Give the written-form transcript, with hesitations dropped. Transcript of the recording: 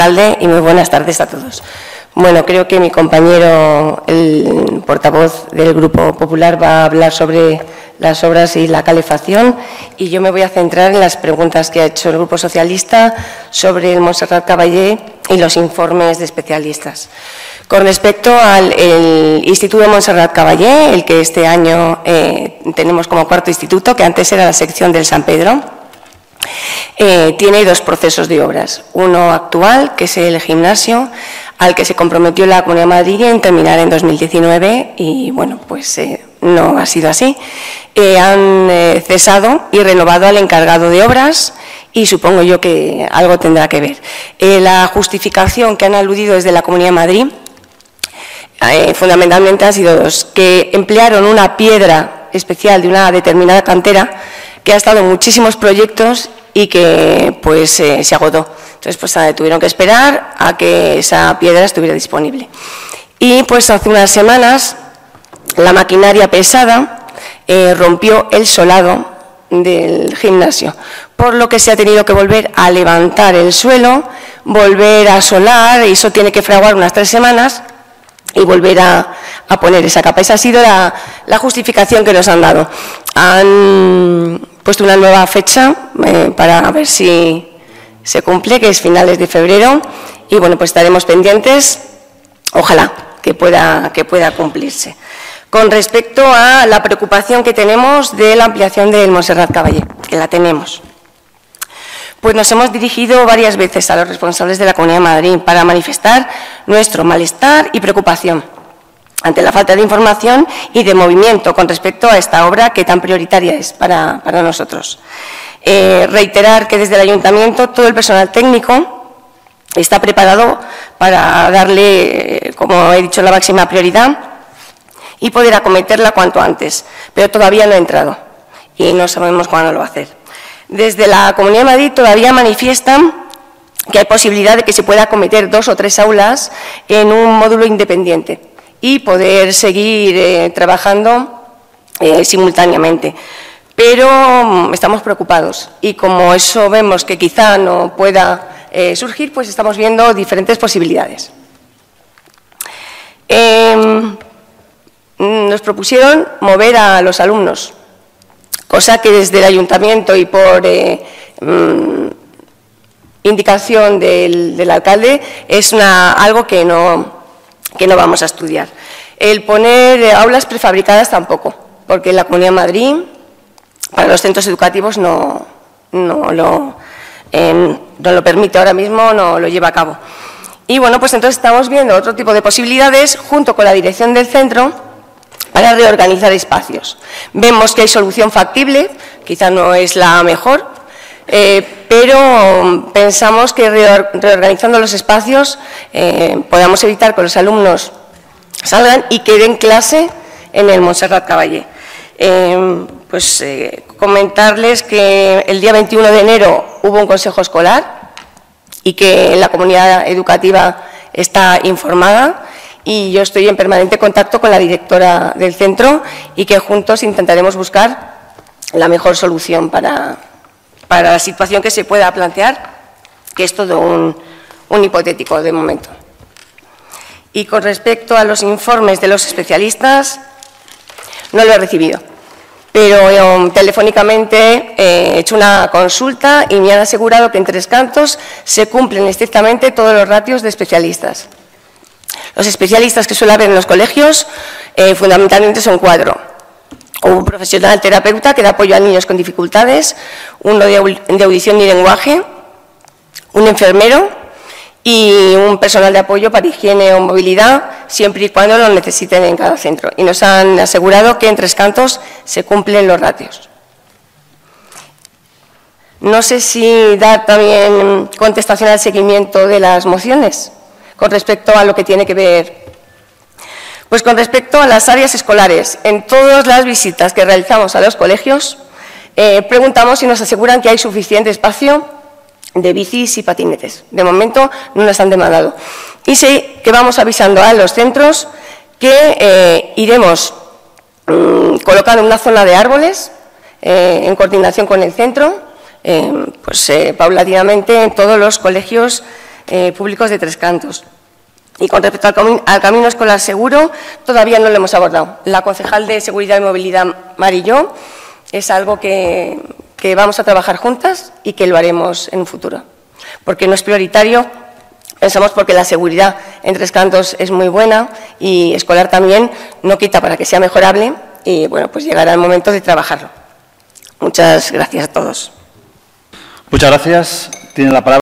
alcalde, y muy buenas tardes a todos. Bueno, creo que mi compañero, el portavoz del Grupo Popular, va a hablar sobre las obras y la calefacción, y yo me voy a centrar en las preguntas que ha hecho el Grupo Socialista sobre el Montserrat Caballé y los informes de especialistas. Con respecto al Instituto de Montserrat Caballé, el que este año tenemos como cuarto instituto, que antes era la sección del San Pedro, tiene dos procesos de obras. Uno actual, que es el gimnasio, al que se comprometió la Comunidad de Madrid en terminar en 2019 y, bueno, pues no ha sido así. Han cesado y renovado al encargado de obras y supongo yo que algo tendrá que ver. La justificación que han aludido desde la Comunidad de Madrid fundamentalmente han sido dos: que emplearon una piedra especial de una determinada cantera que ha estado en muchísimos proyectos y que pues se agotó. Entonces pues tuvieron que esperar a que esa piedra estuviera disponible. Y pues hace unas semanas la maquinaria pesada rompió el solado del gimnasio, por lo que se ha tenido que volver a levantar el suelo, volver a solar, y eso tiene que fraguar unas 3 semanas y volver a poner esa capa. Esa ha sido la justificación que nos han dado. Han puesto una nueva fecha para ver si se cumple, que es finales de febrero, y bueno, pues estaremos pendientes, ojalá que pueda cumplirse. Con respecto a la preocupación que tenemos de la ampliación del Montserrat Caballé, que la tenemos, pues nos hemos dirigido varias veces a los responsables de la Comunidad de Madrid para manifestar nuestro malestar y preocupación ante la falta de información y de movimiento con respecto a esta obra que tan prioritaria es para nosotros. Reiterar que desde el Ayuntamiento todo el personal técnico está preparado para darle, como he dicho, la máxima prioridad y poder acometerla cuanto antes, pero todavía no ha entrado y no sabemos cuándo lo va a hacer. Desde la Comunidad de Madrid todavía manifiestan que hay posibilidad de que se pueda acometer 2 o 3 aulas en un módulo independiente y poder seguir trabajando simultáneamente. Pero estamos preocupados y como eso vemos que quizá no pueda surgir, pues estamos viendo diferentes posibilidades. Nos propusieron mover a los alumnos, cosa que desde el Ayuntamiento y por indicación del alcalde es algo que no vamos a estudiar. El poner aulas prefabricadas tampoco, porque la Comunidad de Madrid para los centros educativos no lo permite ahora mismo, no lo lleva a cabo. Y bueno, pues entonces estamos viendo otro tipo de posibilidades junto con la dirección del centro para reorganizar espacios. Vemos que hay solución factible, quizá no es la mejor, pero pensamos que reorganizando los espacios podamos evitar que los alumnos salgan y queden clase en el Montserrat Caballé. Comentarles que el día 21 de enero hubo un consejo escolar y que la comunidad educativa está informada, y yo estoy en permanente contacto con la directora del centro y que juntos intentaremos buscar la mejor solución para la situación que se pueda plantear, que es todo un hipotético de momento. Y con respecto a los informes de los especialistas, no lo he recibido, pero telefónicamente he hecho una consulta y me han asegurado que en Tres Cantos se cumplen estrictamente todos los ratios de especialistas. Los especialistas que suele haber en los colegios fundamentalmente son 4. Un profesional terapeuta que da apoyo a niños con dificultades, uno de audición y lenguaje, un enfermero y un personal de apoyo para higiene o movilidad, siempre y cuando lo necesiten en cada centro. Y nos han asegurado que en Tres Cantos se cumplen los ratios. No sé si dar también contestación al seguimiento de las mociones con respecto a lo que tiene que ver. Pues con respecto a las áreas escolares, en todas las visitas que realizamos a los colegios, preguntamos y nos aseguran que hay suficiente espacio de bicis y patinetes. De momento no nos han demandado. Y sí que vamos avisando a los centros que iremos colocando una zona de árboles en coordinación con el centro, paulatinamente en todos los colegios públicos de Tres Cantos. Y con respecto al camino escolar seguro, todavía no lo hemos abordado. La concejal de Seguridad y Movilidad, Mar y yo, es algo que vamos a trabajar juntas y que lo haremos en un futuro. Porque no es prioritario, pensamos porque la seguridad en Tres Cantos es muy buena y escolar también, no quita para que sea mejorable y, bueno, pues llegará el momento de trabajarlo. Muchas gracias a todos. Muchas gracias. Tiene la palabra.